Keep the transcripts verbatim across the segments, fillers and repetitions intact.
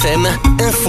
F M Info.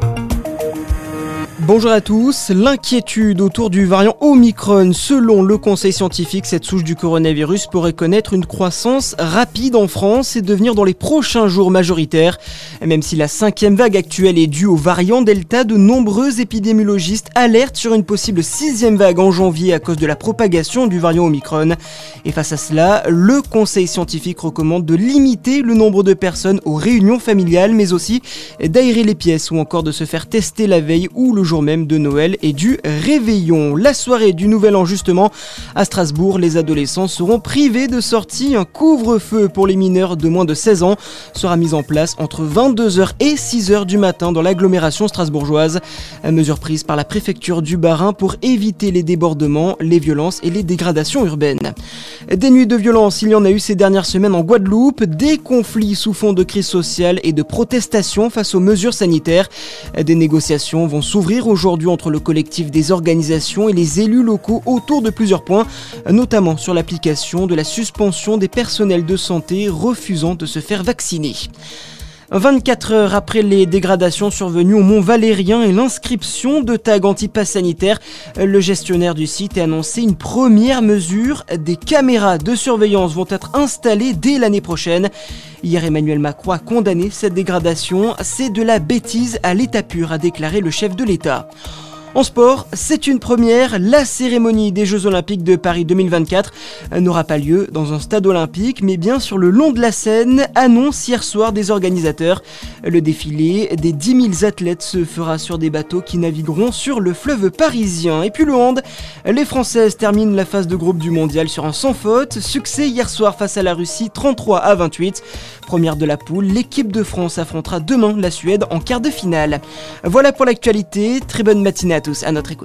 Bonjour à tous. L'inquiétude autour du variant Omicron. Selon le conseil scientifique, cette souche du coronavirus pourrait connaître une croissance rapide en France et devenir dans les prochains jours majoritaire. Même si la cinquième vague actuelle est due au variant Delta, de nombreux épidémiologistes alertent sur une possible sixième vague en janvier à cause de la propagation du variant Omicron. Et face à cela, le conseil scientifique recommande de limiter le nombre de personnes aux réunions familiales, mais aussi d'aérer les pièces ou encore de se faire tester la veille ou le jour même de Noël et du réveillon. La soirée du Nouvel An justement, à Strasbourg, les adolescents seront privés de sortie. Un couvre-feu pour les mineurs de moins de seize ans sera mis en place entre vingt-deux heures et six heures du matin dans l'agglomération strasbourgeoise. Mesure prise par la préfecture du Bas-Rhin pour éviter les débordements, les violences et les dégradations urbaines. Des nuits de violence, il y en a eu ces dernières semaines en Guadeloupe, des conflits sous fond de crise sociale et de protestation face aux mesures sanitaires. Des négociations vont s'ouvrir aujourd'hui entre le collectif des organisations et les élus locaux autour de plusieurs points, notamment sur l'application de la suspension des personnels de santé refusant de se faire vacciner. vingt-quatre heures après les dégradations survenues au Mont Valérien et l'inscription de tags anti-pass sanitaire, le gestionnaire du site a annoncé une première mesure. Des caméras de surveillance vont être installées dès l'année prochaine. Hier, Emmanuel Macron a condamné cette dégradation. C'est de la bêtise à l'état pur, a déclaré le chef de l'État. En sport, c'est une première. La cérémonie des Jeux Olympiques de Paris deux mille vingt-quatre n'aura pas lieu dans un stade olympique, mais bien sur le long de la Seine, annonce hier soir des organisateurs. Le défilé des dix mille athlètes se fera sur des bateaux qui navigueront sur le fleuve parisien. Et puis le hand, les Françaises terminent la phase de groupe du mondial sur un sans faute. Succès hier soir face à la Russie, trente-trois à vingt-huit. Première de la poule, l'équipe de France affrontera demain la Suède en quart de finale. Voilà pour l'actualité. Très bonne matinée à tous, à notre écoute.